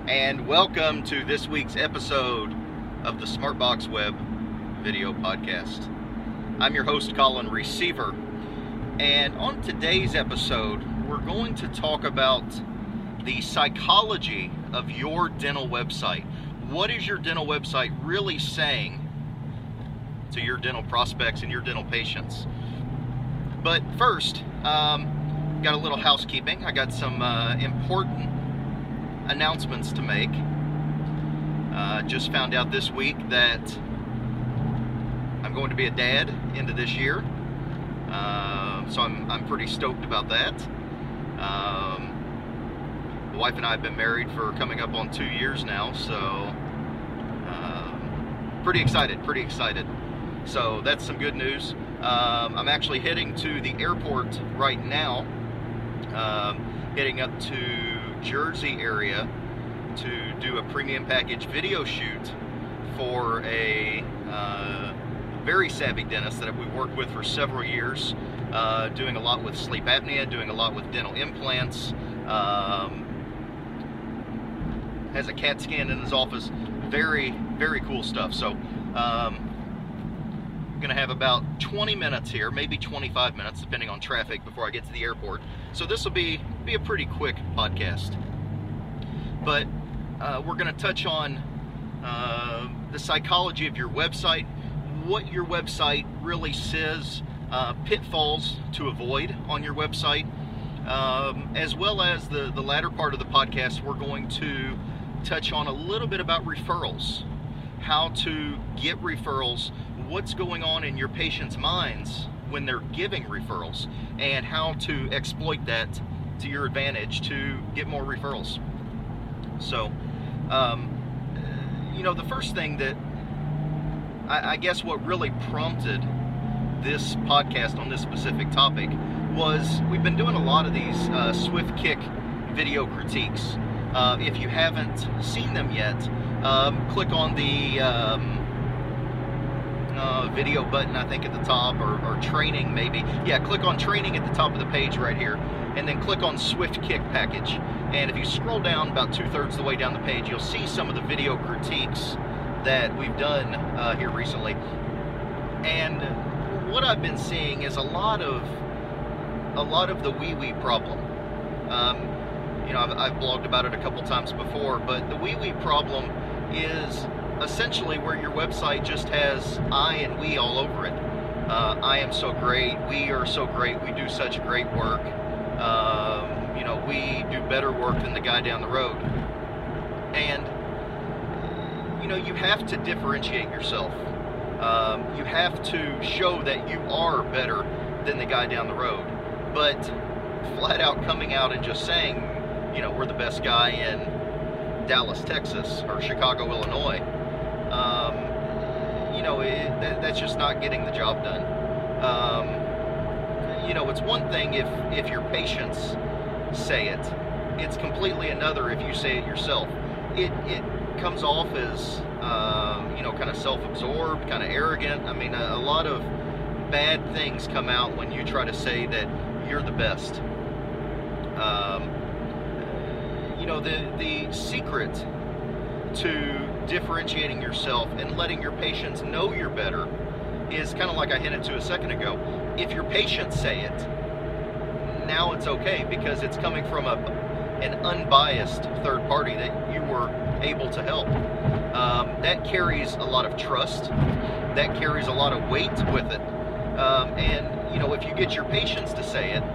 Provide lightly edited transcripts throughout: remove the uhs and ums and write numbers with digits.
and welcome to this week's episode of the Smartbox Web video podcast. I'm your host, Colin Receiver, and on today's episode, we're going to talk about the psychology of your dental website. What is your dental website really saying to your dental prospects and your dental patients? But first, got a little housekeeping. I got some important announcements to make. Just found out this week that I'm going to be a dad into this year, so I'm pretty stoked about that. The wife and I have been married for coming up on 2 years now, so pretty excited. So that's some good news. I'm actually heading to the airport right now, heading up to Jersey area to do a premium package video shoot for a very savvy dentist that we worked with for several years, doing a lot with sleep apnea, doing a lot with dental implants, has a CAT scan in his office. Very cool stuff. So I'm gonna have about 20 minutes here, maybe 25 minutes depending on traffic before I get to the airport. So this will be a pretty quick podcast, but we're gonna touch on the psychology of your website, what your website really says, pitfalls to avoid on your website, as well as the latter part of the podcast. We're going to touch on a little bit about referrals, how to get referrals, what's going on in your patients' minds when they're giving referrals, and how to exploit that to your advantage to get more referrals. So, the first thing that I guess what really prompted this podcast on this specific topic was we've been doing a lot of these Swift-Kick video critiques. If you haven't seen them yet, click on the video button, I think at the top, or training maybe. Yeah, click on training at the top of the page right here, and then click on Swift-Kick package. And if you scroll down about 2/3 of the way down the page, you'll see some of the video critiques that we've done here recently. And what I've been seeing is a lot of the wee problem. I've blogged about it a couple times before, but the wee problem is essentially where your website just has I and we all over it. I am so great, we are so great, we do such great work, we do better work than the guy down the road. And you have to differentiate yourself. You have to show that you are better than the guy down the road. But flat out coming out and just saying, we're the best guy in Dallas, Texas, or Chicago, Illinois, that's just not getting the job done. It's one thing if your patients say it. It's completely another if you say it yourself. It comes off as, kind of self-absorbed, kind of arrogant. I mean, a lot of bad things come out when you try to say that you're the best. The secret to differentiating yourself and letting your patients know you're better is kind of like I hinted to a second ago. If your patients say it, now it's okay because it's coming from an unbiased third party that you were able to help. That carries a lot of trust. That carries a lot of weight with it. If you get your patients to say it,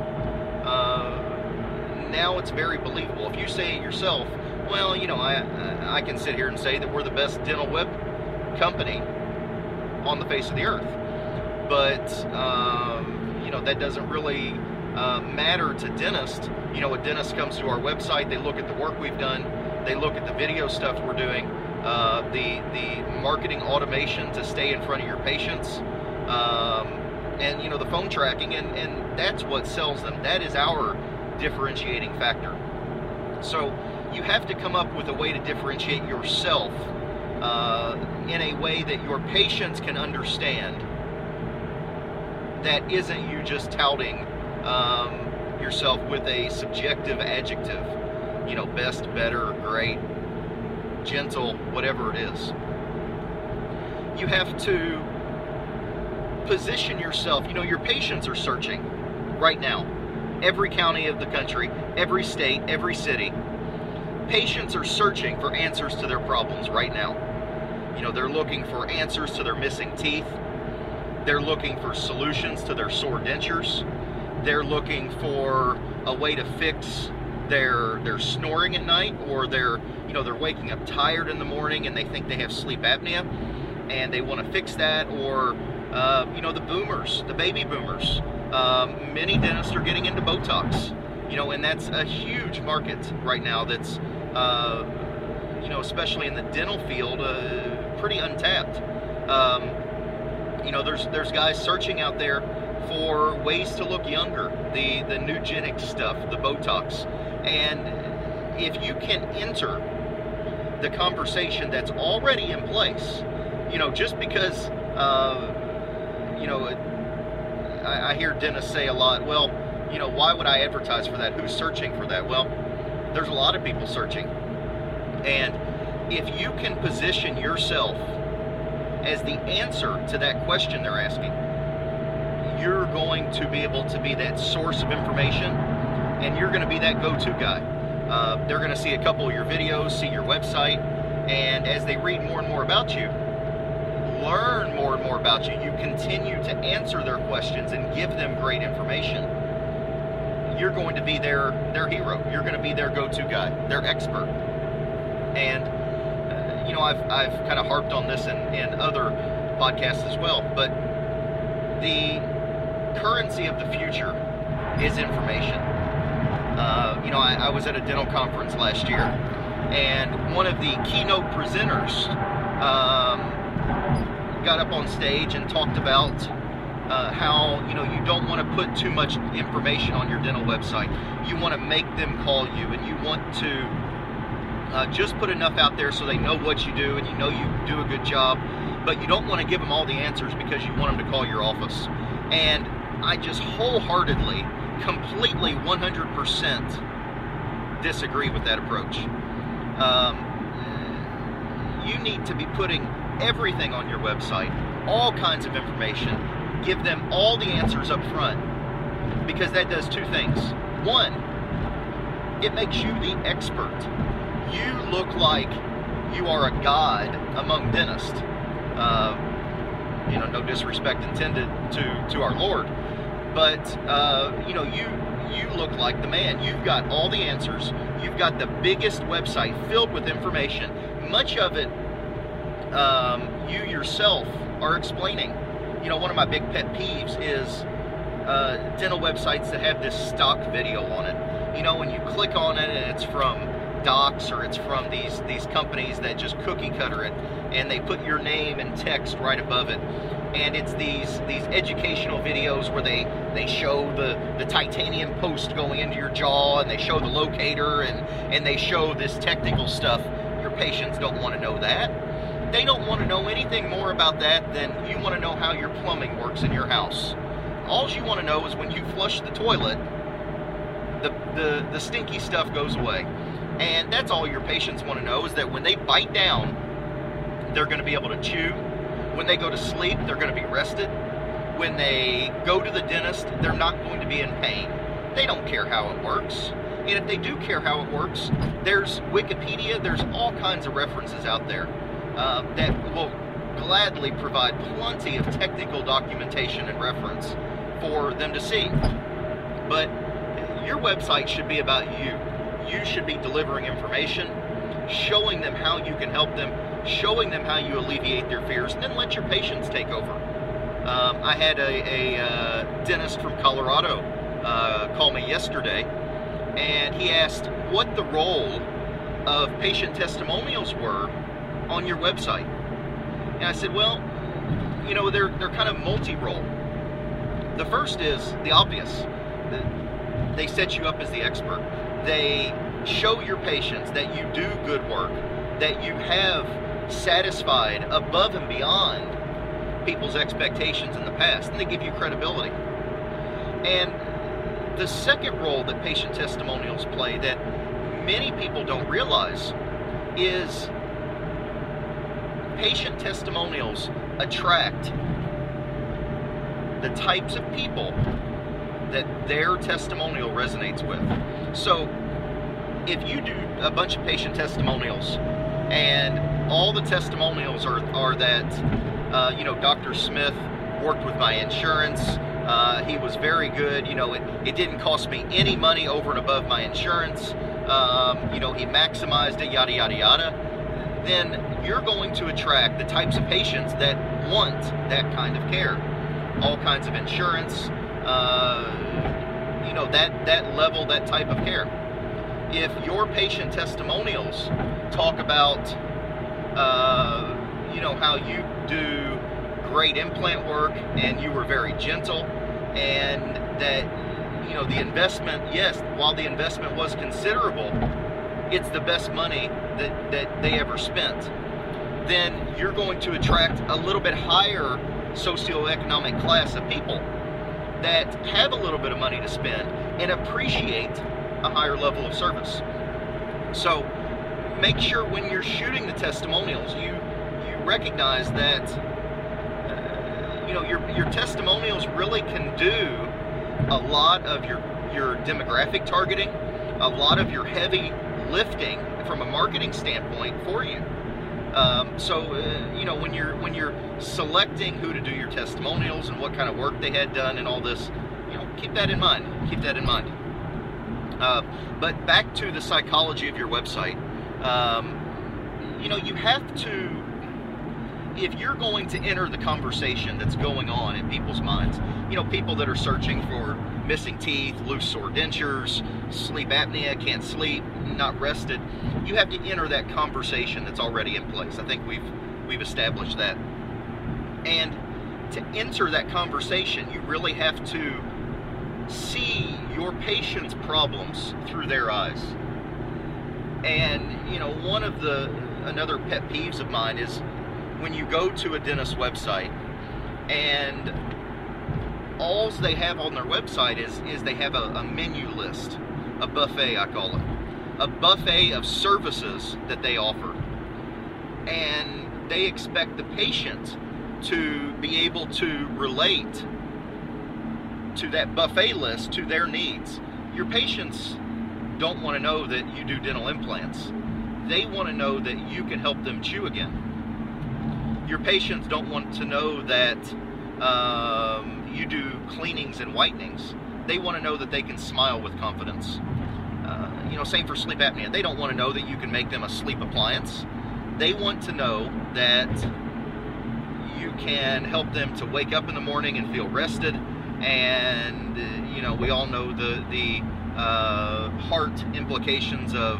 now it's very believable. If you say it yourself, well, I can sit here and say that we're the best dental web company on the face of the earth. But, that doesn't really matter to dentists. A dentist comes to our website, they look at the work we've done, they look at the video stuff we're doing, the marketing automation to stay in front of your patients, and the phone tracking, and that's what sells them. That is our differentiating factor. So you have to come up with a way to differentiate yourself in a way that your patients can understand, that isn't you just touting yourself with a subjective adjective, best, better, great, gentle, whatever it is. You have to position yourself. You know, your patients are searching right now. Every county of the country, every state, every city. Patients are searching for answers to their problems right now. You know, they're looking for answers to their missing teeth. They're looking for solutions to their sore dentures. They're looking for a way to fix their snoring at night, or they're waking up tired in the morning and they think they have sleep apnea and they want to fix that, or the boomers, the baby boomers. Many dentists are getting into Botox, and that's a huge market right now that's, especially in the dental field, pretty untapped. There's guys searching out there for ways to look younger, the Nugenic stuff, the Botox. And if you can enter the conversation that's already in place, just because, I hear dentists say a lot, well, why would I advertise for that? Who's searching for that? Well, there's a lot of people searching. And if you can position yourself as the answer to that question they're asking, you're going to be able to be that source of information, and you're going to be that go-to guy. They're going to see a couple of your videos, see your website, and as they read more and more about you, learn more and more about you, you continue to answer their questions and give them great information, you're going to be their hero. You're going to be their go-to guy, their expert. And I've kind of harped on this in other podcasts as well, but the currency of the future is information. I was at a dental conference last year, and one of the keynote presenters got up on stage and talked about how you don't want to put too much information on your dental website. You want to make them call you, and you want to just put enough out there so they know what you do and you do a good job, but you don't want to give them all the answers because you want them to call your office. And I just wholeheartedly, completely, 100% disagree with that approach. You need to be putting everything on your website, all kinds of information. Give them all the answers up front, because that does two things. One, it makes you the expert. You look like you are a god among dentists. No disrespect intended to our Lord, but you look like the man. You've got all the answers. You've got the biggest website filled with information. Much of it you yourself are explaining. One of my big pet peeves is dental websites that have this stock video on it. When you click on it and it's from Docs, or it's from these companies that just cookie cutter it, and they put your name and text right above it. And it's these educational videos where they show the titanium post going into your jaw, and they show the locator, and they show this technical stuff. Your patients don't want to know that. They don't want to know anything more about that than you want to know how your plumbing works in your house. All you want to know is when you flush the toilet, the stinky stuff goes away. And that's all your patients want to know, is that when they bite down, they're going to be able to chew. When they go to sleep, they're going to be rested. When they go to the dentist, they're not going to be in pain. They don't care how it works. And if they do care how it works, there's Wikipedia, there's all kinds of references out there that will gladly provide plenty of technical documentation and reference for them to see. But your website should be about you. You should be delivering information, showing them how you can help them, showing them how you alleviate their fears, and then let your patients take over. I had a dentist from Colorado call me yesterday, and he asked what the role of patient testimonials were on your website. And I said, well, they're kind of multi-role. The first is the obvious. They set you up as the expert. They show your patients that you do good work, that you have satisfied above and beyond people's expectations in the past, and they give you credibility. And the second role that patient testimonials play that many people don't realize is patient testimonials attract the types of people that their testimonial resonates with. So if you do a bunch of patient testimonials and all the testimonials are that Dr. Smith worked with my insurance, he was very good, it didn't cost me any money over and above my insurance, he maximized it, yada yada yada, then you're going to attract the types of patients that want that kind of care. All kinds of insurance, that level, that type of care. If your patient testimonials talk about, how you do great implant work and you were very gentle, and that, the investment, yes, while the investment was considerable, it's the best money that they ever spent, then you're going to attract a little bit higher socioeconomic class of people that have a little bit of money to spend and appreciate a higher level of service. So make sure when you're shooting the testimonials, you recognize that your testimonials really can do a lot of your demographic targeting, a lot of your heavy lifting from a marketing standpoint for you. When you're selecting who to do your testimonials and what kind of work they had done and all this, keep that in mind. Keep that in mind. But back to the psychology of your website. You have to, if you're going to enter the conversation that's going on in people's minds, people that are searching for missing teeth, loose sore dentures, sleep apnea, can't sleep, not rested, you have to enter that conversation that's already in place. I think we've established that. And to enter that conversation, you really have to see your patient's problems through their eyes. And another pet peeves of mine is when you go to a dentist website and all they have on their website is they have a menu list, a buffet, I call it, a buffet of services that they offer, and they expect the patient to be able to relate to that buffet list to their needs. Your patients don't want to know that you do dental implants. They want to know that you can help them chew again. Your patients don't want to know that you do cleanings and whitenings. They want to know that they can smile with confidence. Same for sleep apnea. They don't want to know that you can make them a sleep appliance. They want to know that you can help them to wake up in the morning and feel rested. And we all know the heart implications of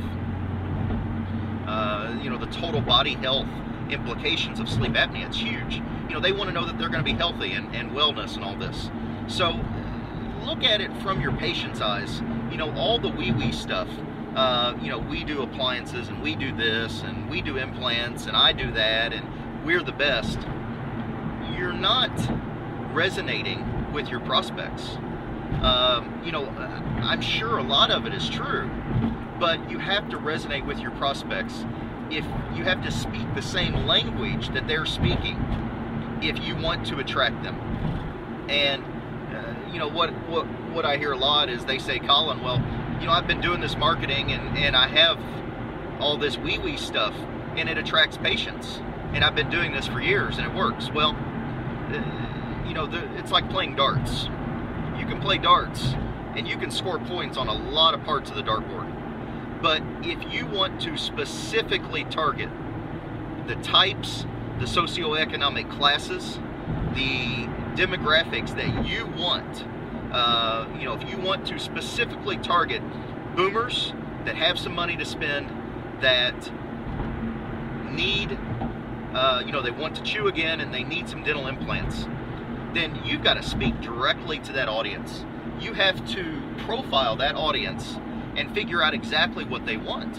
the total body health implications of sleep apnea. It's huge. They want to know that they're going to be healthy and wellness and all this. So look at it from your patient's eyes. All the wee stuff. We do appliances and we do this and we do implants and I do that and we're the best. You're not resonating with your prospects. I'm sure a lot of it is true, but you have to resonate with your prospects. If you have to speak the same language that they're speaking, if you want to attract them. And what I hear a lot is they say, Colin, well, I've been doing this marketing and I have all this wee stuff and it attracts patients and I've been doing this for years and it works. Well, it's like playing darts. You can play darts and you can score points on a lot of parts of the dartboard. But if you want to specifically target the types, the socioeconomic classes, the demographics that you want, if you want to specifically target boomers that have some money to spend, that need, they want to chew again and they need some dental implants, then you've got to speak directly to that audience. You have to profile that audience and figure out exactly what they want.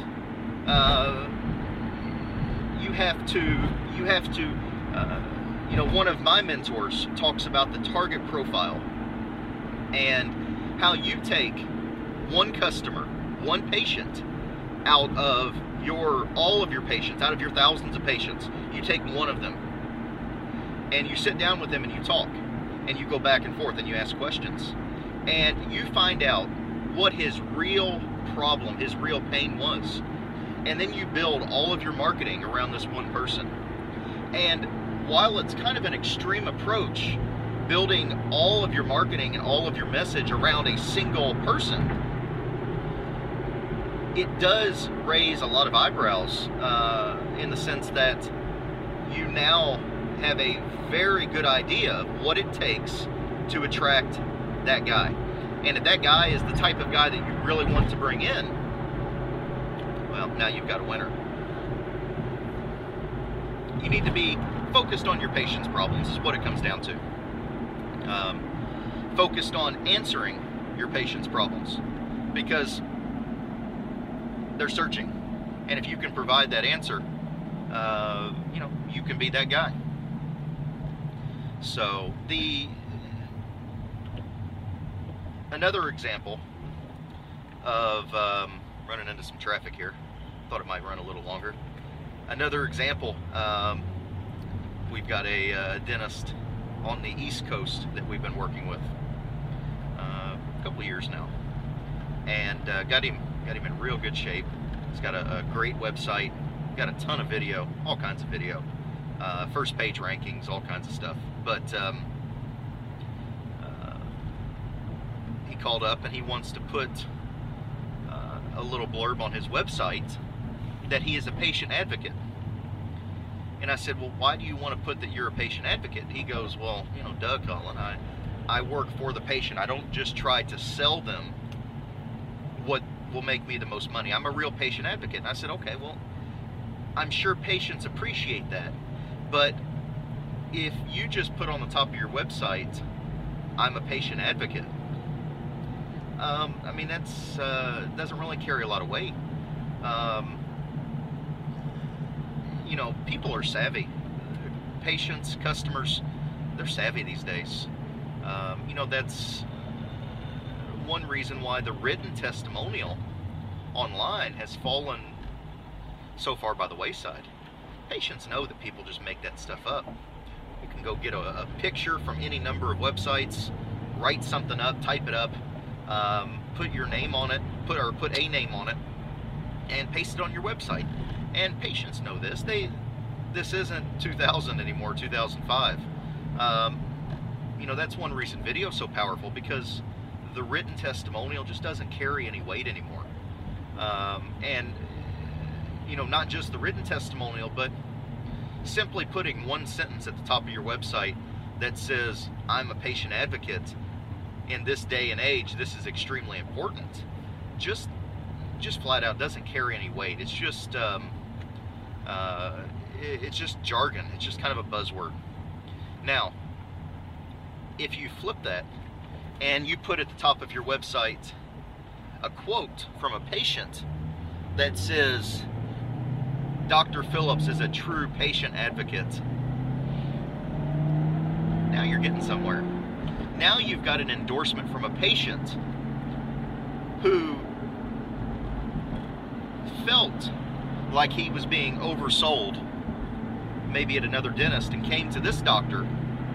One of my mentors talks about the target profile and how you take one customer, one patient, out of all of your patients, out of your thousands of patients, you take one of them and you sit down with them and you talk and you go back and forth and you ask questions and you find out what his real problem, his real pain was. And then you build all of your marketing around this one person. And while it's kind of an extreme approach, building all of your marketing and all of your message around a single person, it does raise a lot of eyebrows in the sense that you now have a very good idea of what it takes to attract that guy. And if that guy is the type of guy that you really want to bring in, well, now you've got a winner. You need to be focused on your patient's problems, is what it comes down to. Focused on answering your patient's problems, because they're searching. And if you can provide that answer, you can be that guy. So another example of running into some traffic here. Thought it might run a little longer. Another example, we've got a dentist on the East Coast that we've been working with a couple of years now, and got him in real good shape. He's got a great website, got a ton of video, all kinds of video, first page rankings, all kinds of stuff. But he called up and he wants to put a little blurb on his website that he is a patient advocate. And I said, well, why do you want to put that you're a patient advocate? He goes, well, Doug, Colin, I work for the patient. I don't just try to sell them what will make me the most money. I'm a real patient advocate. And I said, okay, well, I'm sure patients appreciate that. But if you just put on the top of your website, I'm a patient advocate, that's doesn't really carry a lot of weight. People are savvy. Patients, customers, they're savvy these days. That's one reason why the written testimonial online has fallen so far by the wayside. Patients know that people just make that stuff up. You can go get a picture from any number of websites, write something up, type it up, put your name on it, put a name on it, and paste it on your website. And patients know this. This isn't 2000 anymore, 2005. That's one reason video is so powerful, because the written testimonial just doesn't carry any weight anymore. Not just the written testimonial, but simply putting one sentence at the top of your website that says, I'm a patient advocate. In this day and age, this is extremely important. Just flat out doesn't carry any weight. It's just jargon. It's just kind of a buzzword. Now, if you flip that and you put at the top of your website a quote from a patient that says, Dr. Phillips is a true patient advocate, now you're getting somewhere. Now you've got an endorsement from a patient who felt like he was being oversold, maybe at another dentist, and came to this doctor,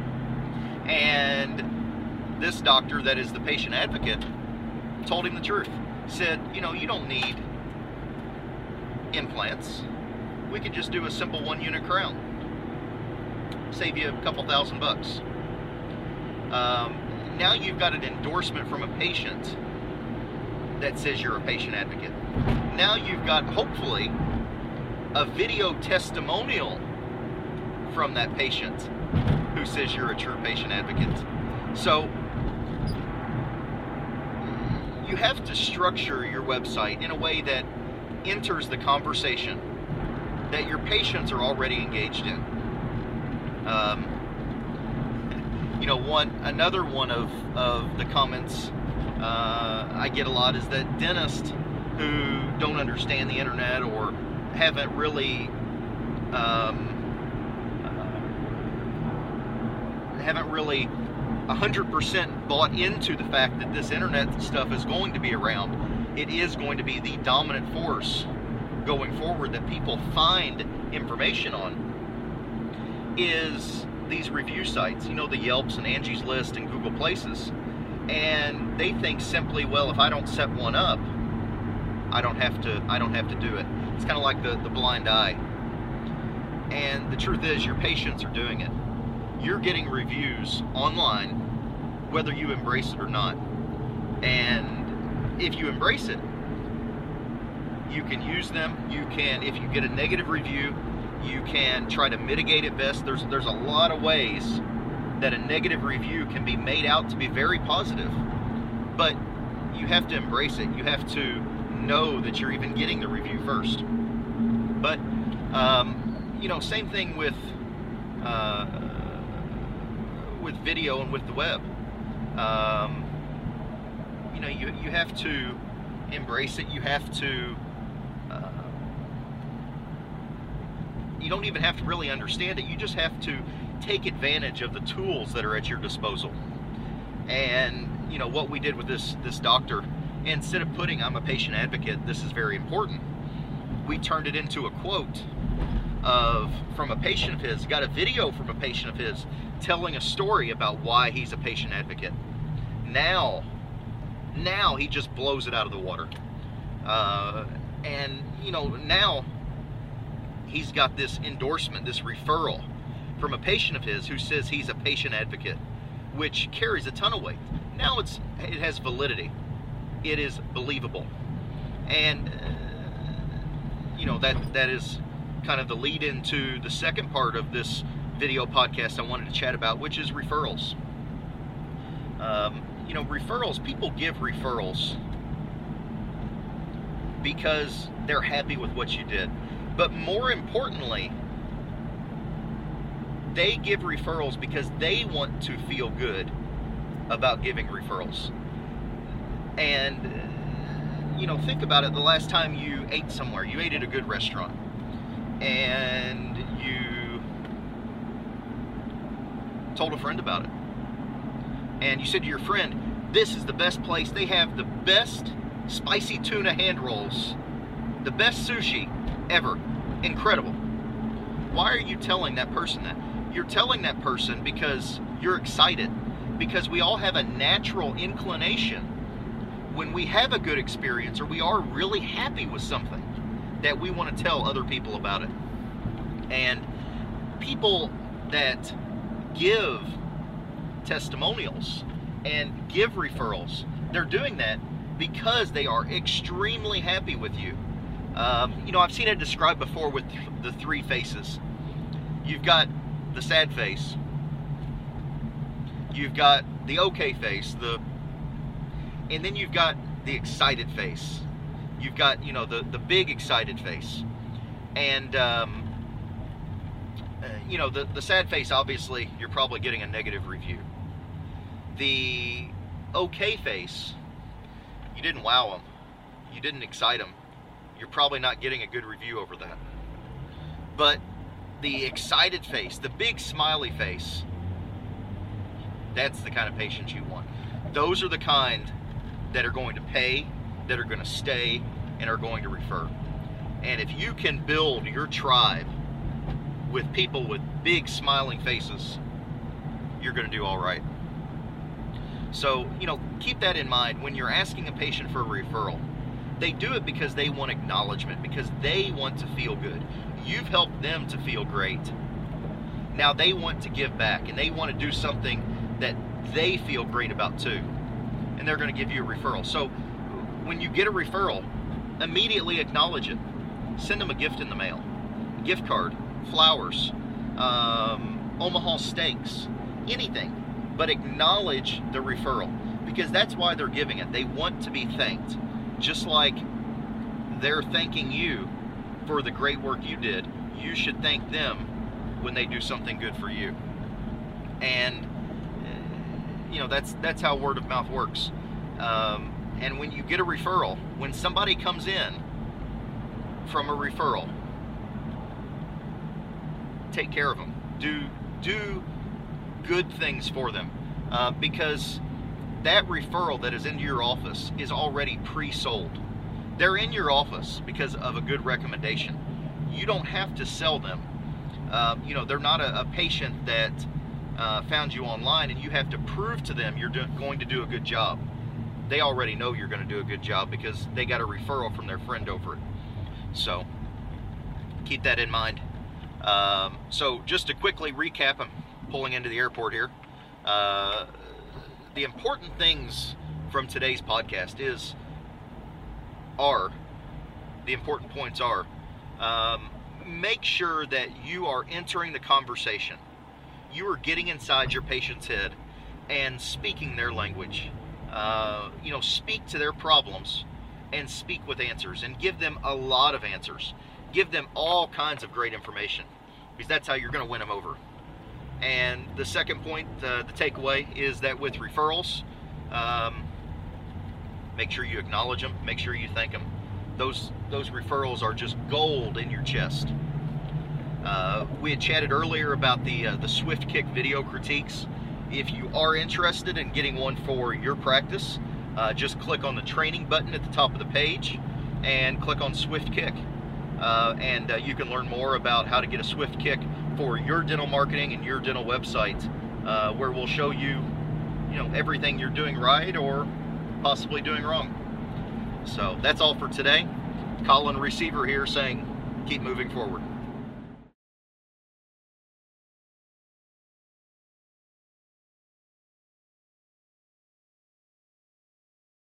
and this doctor that is the patient advocate told him the truth. Said, you don't need implants. We could just do a simple 1-unit crown. Save you a couple $1,000. Now you've got an endorsement from a patient that says you're a patient advocate. Now you've got, hopefully, a video testimonial from that patient who says you're a true patient advocate. So you have to structure your website in a way that enters the conversation that your patients are already engaged in. Another one of the comments I get a lot is that dentists who don't understand the internet or haven't really 100% bought into the fact that this internet stuff is going to be around. It is going to be the dominant force going forward that people find information on is these review sites, you know, the Yelps and Angie's List and Google Places. And they think simply, well, if I don't set one up, I don't have to do it. It's kind of like the blind eye. And the truth is, your patients are doing it. You're getting reviews online, whether you embrace it or not. And if you embrace it, you can use them. You can, if you get a negative review, you can try to mitigate it best. There's a lot of ways that a negative review can be made out to be very positive, but you have to embrace it. You have to know that you're even getting the review first. But you know, same thing with video and with the web. You know, you have to embrace it. You have to. You don't even have to really understand it. You just have to take advantage of the tools that are at your disposal. And you know what we did with this doctor, instead of putting "I'm a patient advocate, this is very important," we turned it into a quote from a patient of his. Got a video from a patient of his telling a story about why he's a patient advocate. Now he just blows it out of the water. And you know, now he's got this endorsement, this referral from a patient of his who says he's a patient advocate, which carries a ton of weight. Now it has validity. It is believable. And you know, that is kind of the lead into the second part of this video podcast I wanted to chat about, which is referrals. You know, referrals, people give referrals because they're happy with what you did. But more importantly, they give referrals because they want to feel good about giving referrals. And, you know, think about it. The last time you ate somewhere, you ate at a good restaurant, and you told a friend about it. And you said to your friend, this is the best place. They have the best spicy tuna hand rolls, the best sushi ever. Incredible. Why are you telling that person that? You're telling that person because you're excited. Because we all have a natural inclination when we have a good experience or we are really happy with something that we want to tell other people about it. And people that give testimonials and give referrals, they're doing that because they are extremely happy with you. You know, I've seen it described before with the three faces. You've got the sad face, you've got the okay face, and then you've got the excited face. You've got, you know, the big excited face. And you know, the sad face, obviously you're probably getting a negative review. The okay face, you didn't wow them, you didn't excite them, you're probably not getting a good review over that. But the excited face, the big smiley face, that's the kind of patients you want. Those are the kind that are going to pay, that are going to stay, and are going to refer. And if you can build your tribe with people with big smiling faces, you're going to do all right. So, you know, keep that in mind when you're asking a patient for a referral. They do it because they want acknowledgement, because they want to feel good. You've helped them to feel great. Now they want to give back, and they want to do something that they feel great about too. And they're going to give you a referral. So when you get a referral, immediately acknowledge it. Send them a gift in the mail. A gift card, flowers, Omaha steaks, anything. But acknowledge the referral, because that's why they're giving it. They want to be thanked. Just like they're thanking you for the great work you did, you should thank them when they do something good for you. And you know, that's how word of mouth works. And when you get a referral, when somebody comes in from a referral, take care of them. Do good things for them, because that referral that is into your office is already pre-sold. They're in your office because of a good recommendation. You don't have to sell them. They're not a patient that found you online and you have to prove to them you're going to do a good job. They already know you're going to do a good job because they got a referral from their friend over it. So keep that in mind. So just to quickly recap, I'm pulling into the airport here. The important things from today's podcast the important points are, make sure that you are entering the conversation. You are getting inside your patient's head and speaking their language. Speak to their problems and speak with answers, and give them a lot of answers. Give them all kinds of great information, because that's how you're going to win them over. And the second point, the takeaway, is that with referrals, make sure you acknowledge them, make sure you thank them. Those referrals are just gold in your chest. We had chatted earlier about the SwiftKick video critiques. If you are interested in getting one for your practice, just click on the training button at the top of the page and click on SwiftKick. And you can learn more about how to get a SwiftKick for your dental marketing and your dental website, where we'll show you, everything you're doing right or possibly doing wrong. So that's all for today. Colin Receiver here saying, keep moving forward.